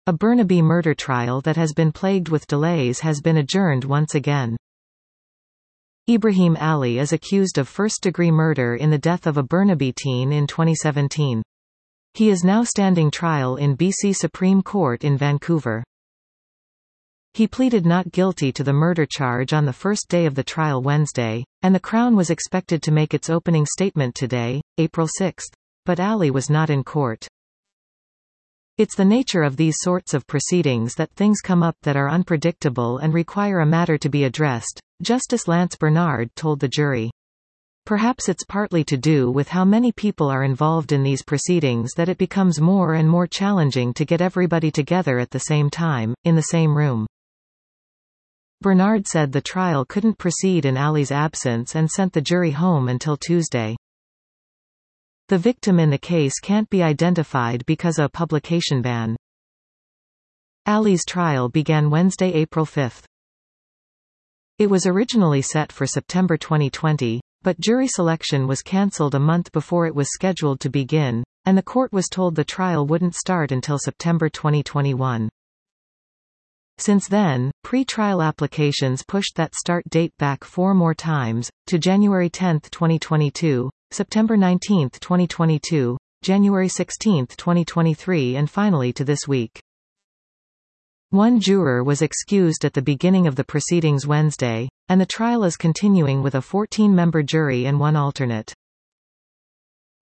A Burnaby murder trial that has been plagued with delays has been adjourned once again. Ibrahim Ali is accused of first-degree murder in the death of a Burnaby teen in 2017. He is now standing trial in BC Supreme Court in Vancouver. He pleaded not guilty to the murder charge on the first day of the trial Wednesday, and the Crown was expected to make its opening statement today, April 6, but Ali was not in court. It's the nature of these sorts of proceedings that things come up that are unpredictable and require a matter to be addressed, Justice Lance Bernard told the jury. Perhaps it's partly to do with how many people are involved in these proceedings that it becomes more and more challenging to get everybody together at the same time, in the same room. Bernard said the trial couldn't proceed in Ali's absence and sent the jury home until Tuesday. The victim in the case can't be identified because of a publication ban. Ali's trial began Wednesday, April 5. It was originally set for September 2020, but jury selection was cancelled a month before it was scheduled to begin, and the court was told the trial wouldn't start until September 2021. Since then, pre-trial applications pushed that start date back 4 more times, to January 10, 2022, September 19, 2022, January 16, 2023 and finally to this week. One juror was excused at the beginning of the proceedings Wednesday, and the trial is continuing with a 14-member jury and one alternate.